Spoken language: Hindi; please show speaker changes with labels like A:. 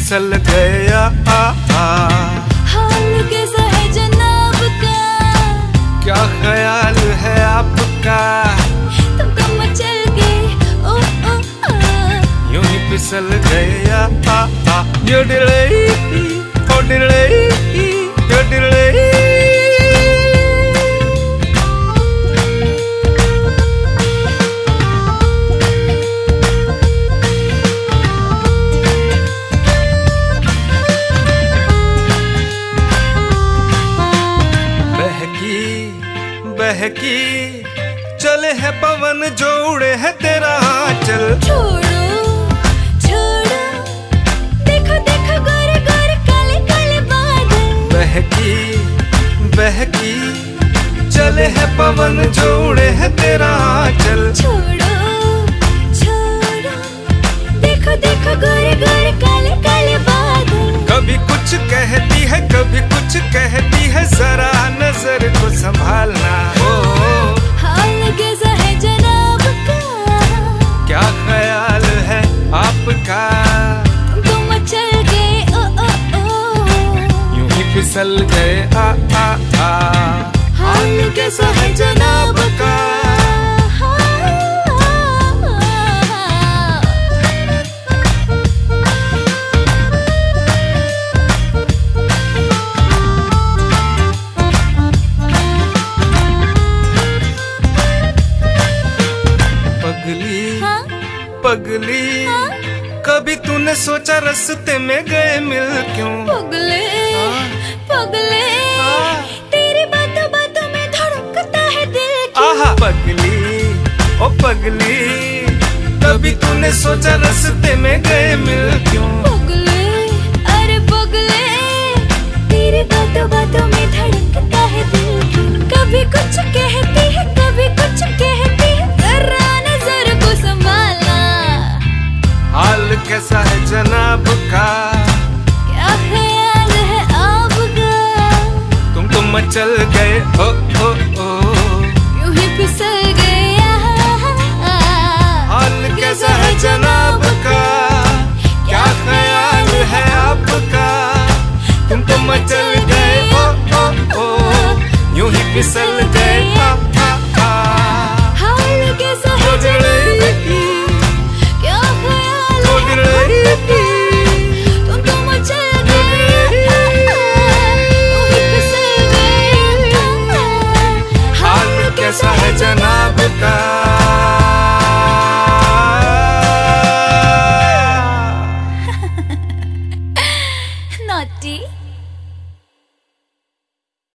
A: फिसल गया
B: हाल कैसा है जनाब का,
A: क्या ख्याल है आपका,
B: तुमको मचल गए ओ ओ
A: यूं ही फिसल गया यो डिले ओ डिले यो डिले। बहकी चले है पवन जो उड़े है तेरा आंचल।
B: छोड़ो छोड़ो देखो देखो गोरे गोरे काले काले बादल।
A: बहकी बहकी चले है पवन जो उड़े है तेरा आंचल।
B: छोड़ो छोड़ो देखो देखो गोरे गोरे काले काले बादल।
A: कभी कुछ कहती है कभी कुछ कहती है, जरा नजर को संभालना।
B: हाल कैसा है जनाब का,
A: क्या ख्याल है आपका,
B: तुम मचल गए ओ ओ ओ
A: यूं ही फिसल गए हाल कैसा है जनाब का। पगली कभी तूने सोचा रास्ते में गए मिल क्यों।
B: पगले पगले तेरी बातों बातों में धड़कता है दिल क्यों।
A: आहा पगली ओ पगली कभी तूने सोचा रास्ते में गए मिल क्यों।
B: पगले अरे पगले तेरी बातों बातों